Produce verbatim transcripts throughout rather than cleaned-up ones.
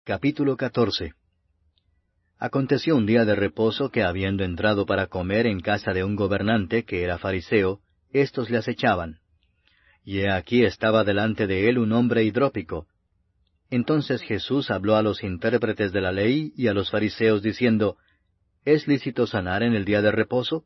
Capítulo catorce. Aconteció un día de reposo que, habiendo entrado para comer en casa de un gobernante que era fariseo, éstos le acechaban. Y he aquí estaba delante de él un hombre hidrópico. Entonces Jesús habló a los intérpretes de la ley y a los fariseos diciendo, ¿Es lícito sanar en el día de reposo?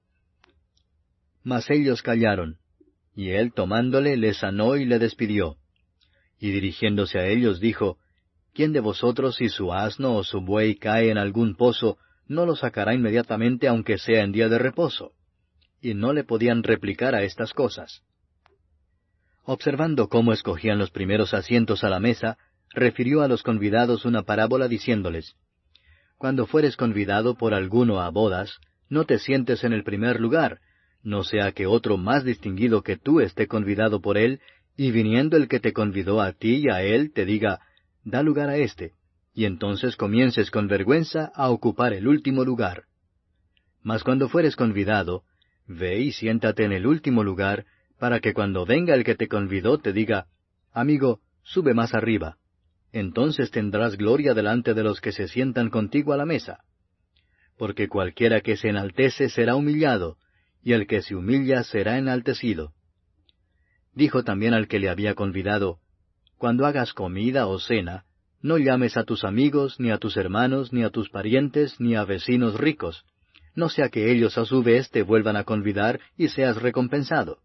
Mas ellos callaron, y él tomándole le sanó y le despidió. Y dirigiéndose a ellos dijo, ¿Quién de vosotros, si su asno o su buey cae en algún pozo, no lo sacará inmediatamente aunque sea en día de reposo? Y no le podían replicar a estas cosas. Observando cómo escogían los primeros asientos a la mesa, refirió a los convidados una parábola diciéndoles, Cuando fueres convidado por alguno a bodas, no te sientes en el primer lugar, no sea que otro más distinguido que tú esté convidado por él, y viniendo el que te convidó a ti y a él, te diga, da lugar a éste, y entonces comiences con vergüenza a ocupar el último lugar. Mas cuando fueres convidado, ve y siéntate en el último lugar, para que cuando venga el que te convidó te diga, amigo, sube más arriba. Entonces tendrás gloria delante de los que se sientan contigo a la mesa. Porque cualquiera que se enaltece será humillado, y el que se humilla será enaltecido. Dijo también al que le había convidado, Cuando hagas comida o cena, no llames a tus amigos, ni a tus hermanos, ni a tus parientes, ni a vecinos ricos, no sea que ellos a su vez te vuelvan a convidar y seas recompensado.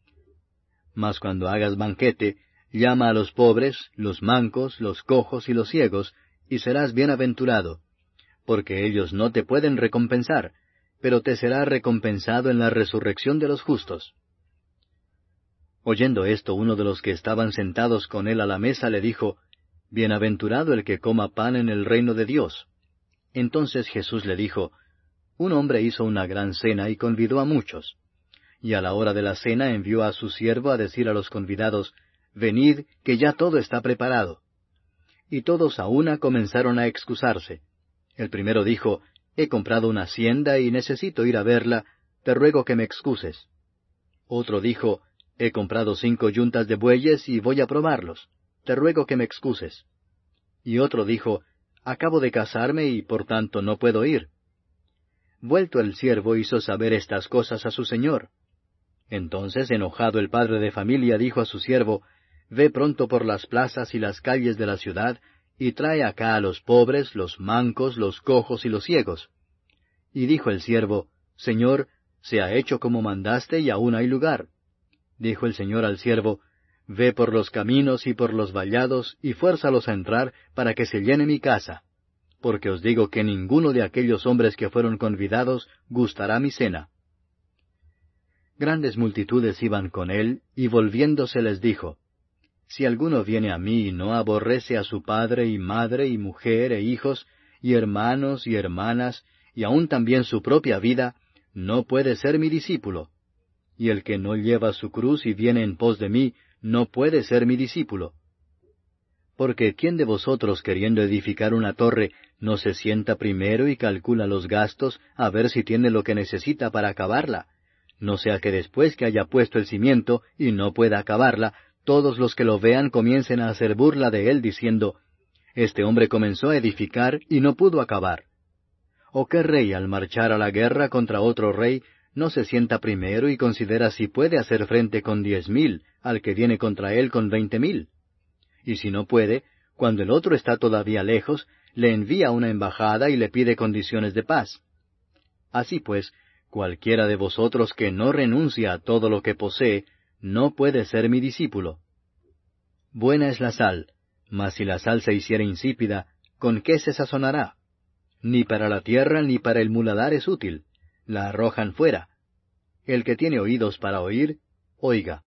Mas cuando hagas banquete, llama a los pobres, los mancos, los cojos y los ciegos, y serás bienaventurado, porque ellos no te pueden recompensar, pero te será recompensado en la resurrección de los justos. Oyendo esto, uno de los que estaban sentados con él a la mesa le dijo, Bienaventurado el que coma pan en el reino de Dios. Entonces Jesús le dijo, Un hombre hizo una gran cena y convidó a muchos. Y a la hora de la cena envió a su siervo a decir a los convidados, Venid, que ya todo está preparado. Y todos a una comenzaron a excusarse. El primero dijo, He comprado una hacienda y necesito ir a verla, te ruego que me excuses. Otro dijo, He comprado cinco yuntas de bueyes y voy a probarlos. Te ruego que me excuses. Y otro dijo, Acabo de casarme y por tanto no puedo ir. Vuelto el siervo hizo saber estas cosas a su señor. Entonces, enojado el padre de familia dijo a su siervo, Ve pronto por las plazas y las calles de la ciudad, y trae acá a los pobres, los mancos, los cojos y los ciegos. Y dijo el siervo, Señor, se ha hecho como mandaste y aún hay lugar. Dijo el Señor al siervo, Ve por los caminos y por los vallados, y fuérzalos a entrar, para que se llene mi casa. Porque os digo que ninguno de aquellos hombres que fueron convidados gustará mi cena. Grandes multitudes iban con él, y volviéndose les dijo, Si alguno viene a mí y no aborrece a su padre y madre y mujer e hijos, y hermanos y hermanas, y aun también su propia vida, no puede ser mi discípulo. Y el que no lleva su cruz y viene en pos de mí, no puede ser mi discípulo. Porque ¿quién de vosotros queriendo edificar una torre, no se sienta primero y calcula los gastos, a ver si tiene lo que necesita para acabarla? No sea que después que haya puesto el cimiento y no pueda acabarla, todos los que lo vean comiencen a hacer burla de él, diciendo, Este hombre comenzó a edificar y no pudo acabar. ¿O qué rey al marchar a la guerra contra otro rey, no se sienta primero y considera si puede hacer frente con diez mil al que viene contra él con veinte mil? Y si no puede, cuando el otro está todavía lejos, le envía una embajada y le pide condiciones de paz. Así pues, cualquiera de vosotros que no renuncia a todo lo que posee, no puede ser mi discípulo. Buena es la sal, mas si la sal se hiciera insípida, ¿con qué se sazonará? Ni para la tierra ni para el muladar es útil, la arrojan fuera. El que tiene oídos para oír, oiga.